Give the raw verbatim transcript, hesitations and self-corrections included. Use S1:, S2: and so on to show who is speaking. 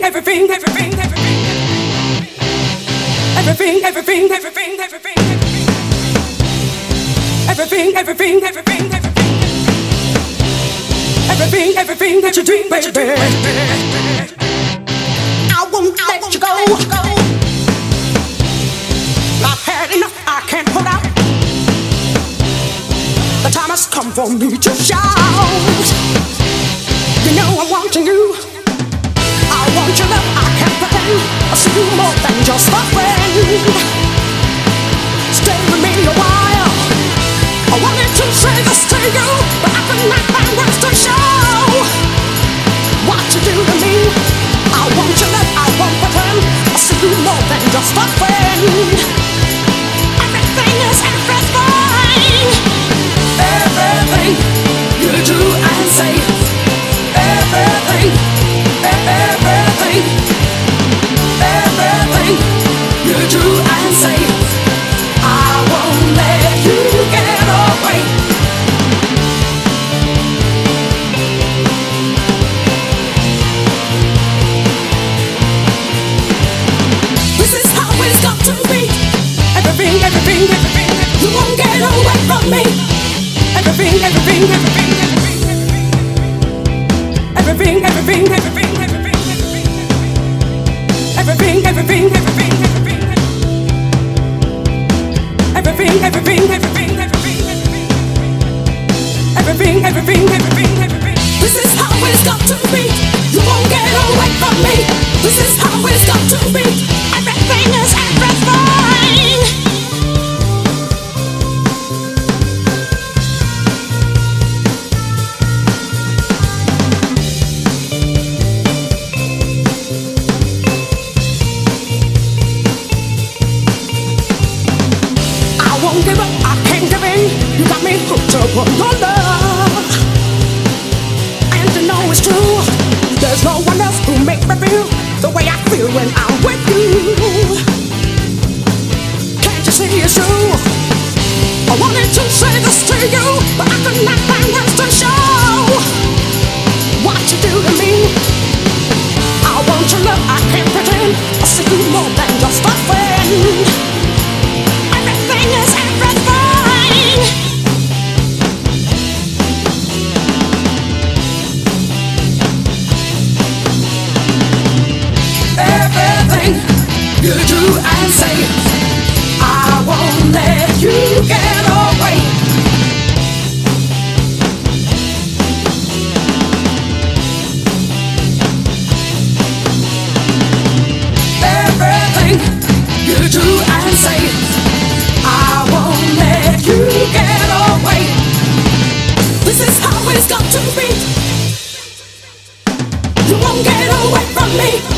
S1: everything, everything, everything, everything, everything, everything, everything, everything, everything, everything, everything, everything that you do, baby. I won't let you go. I've had enough. I can't hold out. The time has come for me to shout. You know I'm wanting you. I want your love. I can't pretend. I see you more than just a friend. Stay with me a while. I wanted to say this to you, but I could not find words to show what you do to me. I want your love. I won't pretend. I see you more than just a friend. Everything is everything. Everything you do and say. Everything, everything, everything you do and say. I won't let you get away. This is how it's got to be. Everything, everything, everything, you won't get away from me. Everything, everything, everything, everything, everything, everything, everything, everything, everything, everything, everything, everything, everything, everything, everything, everything, everything, everything. This is how it's got to be. You won't get away from me. This is how it's got to be. Everything is everything. I won't give up, I can't give in. You got me hooked up on your love. And you know it's true. There's no one else who make me feel the way I feel when I'm with you. Can't you see it's true? I wanted to say this to you, but I could not find words to show what you do to me. I want your love, I can't pretend. I see you more than just a friend. Everything is everything. Everything you do and say, I won't let you get away. Everything you do and say, I won't let you get away. This is how it's got to be. You won't get away from me.